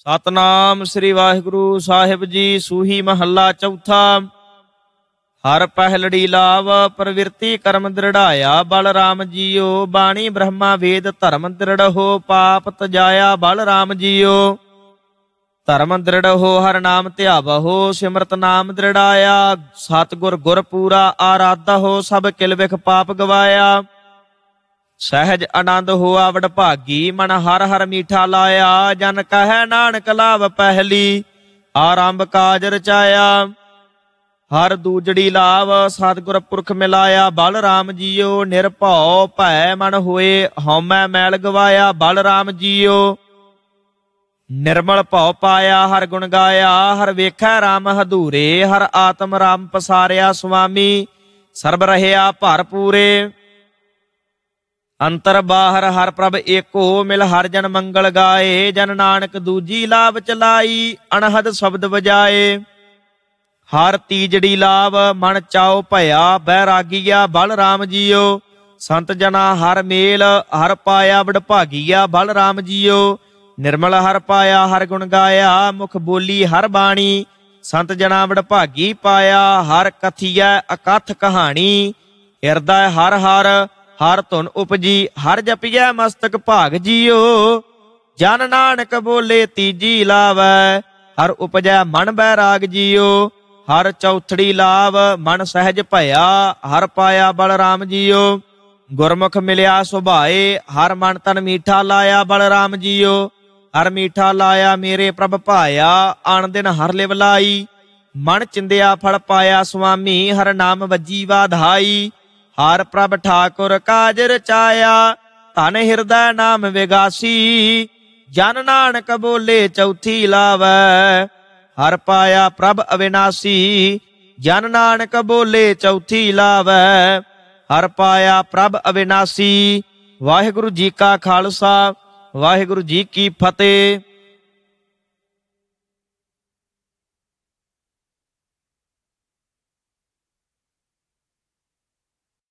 ਸਤਨਾਮ ਸ੍ਰੀ ਵਾਹਿਗੁਰੂ ਸਾਹਿਬ ਜੀ। ਸੂਹੀ ਮਹੱਲਾ ਚੌਥਾ। ਹਰ ਪਹਿਲੜੀ ਲਾਭ ਪ੍ਰਵਿਰਤੀ ਕਰਮ ਦ੍ਰਿੜਾਇਆ। ਬਲ ਰਾਮ ਜੀਓ ਬਾਣੀ ਬ੍ਰਹਮਾ ਵੇਦ ਧਰਮ ਦ੍ਰਿੜਹੁ। ਪਾਪ ਤਜਾਇਆ ਬਲ ਰਾਮ ਜੀਓ ਧਰਮ ਦ੍ਰਿੜਹੁ। ਹਰ ਨਾਮ ਧਿਆਵਹੁ ਸਿਮਰਤ ਨਾਮ ਦ੍ਰਿੜਾਇਆ। ਸਤਿਗੁਰ ਗੁਰ ਪੂਰਾ ਆਰਾਧਹੁ। ਸਭ ਕਿਲ ਵਿਖ ਪਾਪ ਗਵਾਇਆ। ਸਹਿਜ ਆਨੰਦ ਹੋਆ ਵਡਭਾਗੀ। ਮਨ ਹਰ ਹਰ ਮੀਠਾ ਲਾਇਆ। ਜਨ ਕਹੈ ਨਾਨਕ ਲਾਭ ਪਹਿਲੀ ਆਰੰਭ ਕਾਜ ਰਚਾਇਆ। ਹਰ ਦੂਜੜੀ ਲਾਭ ਸਤਿਗੁਰ ਪੁਰਖ ਮਿਲਾਇਆ। ਬਲ ਰਾਮ ਜੀਓ ਨਿਰਭਉ ਭੈ ਮਨ ਹੋਏ ਹਉਮੈ ਮੈਲ ਗਵਾਇਆ। ਬਲ ਰਾਮ ਜੀਓ ਨਿਰਮਲ ਭਉ ਪਾਇਆ। ਹਰ ਗੁਣ ਗਾਇਆ ਹਰ ਵੇਖੈ ਰਾਮ ਹਦੂਰੇ। ਹਰ ਆਤਮ ਰਾਮ ਪਸਾਰਿਆ ਸੁਆਮੀ ਸਰਬ ਰਹਿਆ ਭਰਪੂਰੇ। ਅੰਤਰ ਬਾਹਰ ਹਰ ਪ੍ਰਭ ਏਕੋ ਮਿਲ ਹਰ ਜਨ ਮੰਗਲ ਗਾਏ। ਜਨ ਨਾਨਕ ਦੂਜੀ ਲਾਭ ਚਲਾਈ ਅਣਹਦ ਸ਼ਬਦ ਵਜਾਏ। ਹਰ ਤੀਜੜੀ ਲਾਭ ਮਨ ਚਾਉ ਭਇਆ ਬੈਰਾਗੀਆ। ਬਲ ਰਾਮ ਜੀਓ ਸੰਤ ਜਨਾ ਹਰ ਮੇਲ ਹਰ ਪਾਇਆ ਵਡਭਾਗੀਆ। ਬਲ ਰਾਮ ਜੀਓ ਨਿਰਮਲ ਹਰ ਪਾਇਆ ਹਰ ਗੁਣ ਗਾਇਆ। ਮੁਖ ਬੋਲੀ ਹਰ ਬਾਣੀ ਸੰਤ ਜਨਾ ਵਡਭਾਗੀ ਪਾਇਆ। ਹਰ ਕਥੀਐ ਅਕਥ ਕਹਾਣੀ ਹਿਰਦੈ ਹਰ ਹਰ ਹਰ ਧੁਨ ਉਪਜੀ। ਹਰ ਜਪੀਐ ਮਸਤਕ ਭਾਗ ਜੀਓ ਜਨ ਨਾਨਕ ਬੋਲੇ ਤੀਜੀ ਲਾਵੈ। ਹਰ ਉਪਜੈ ਮਨ ਬੈਰਾਗ ਜੀਓ। ਹਰ ਚੌਥੜੀ ਲਾਭ ਮਨ ਸਹਿਜ ਭਇਆ। ਹਰ ਪਾਇਆ ਬਲ ਰਾਮ ਜੀਓ ਗੁਰਮੁਖ ਮਿਲਿਆ ਸੁਭਾਏ। ਹਰ ਮਨ ਤਨ ਮੀਠਾ ਲਾਇਆ ਬਲ ਰਾਮ ਜੀਓ। ਹਰ ਮੀਠਾ ਲਾਇਆ ਮੇਰੇ ਪ੍ਰਭ ਭਾਇਆ। ਆਣ ਦਿਨ ਹਰ ਲਿਵ ਲਾਈ ਮਨ ਚਿੰਦਿਆ ਫਲ ਪਾਇਆ ਸੁਆਮੀ। ਹਰ ਨਾਮ ਵੱਜੀ ਵਾਧਾਈ ਹਰ ਪ੍ਰਭ ਠਾਕੁਰ ਕਾਜ ਰਚਾਇਆ। ਧਨ ਹਿਰਦੈ ਨਾਮ ਵਿਗਾਸੀ ਜਨ ਨਾਨਕ ਬੋਲੇ ਚੌਥੀ ਲਾਵੈ। ਹਰ ਪਾਇਆ ਪ੍ਰਭ ਅਵਿਨਾਸੀ ਜਨ ਨਾਨਕ ਬੋਲੇ ਚੌਥੀ ਲਾਵੈ। ਹਰ ਪਾਇਆ ਪ੍ਰਭ ਅਵਿਨਾਸੀ। ਵਾਹਿਗੁਰੂ ਜੀ ਕਾ ਖਾਲਸਾ ਵਾਹਿਗੁਰੂ ਜੀ ਕੀ ਫਤਿਹ।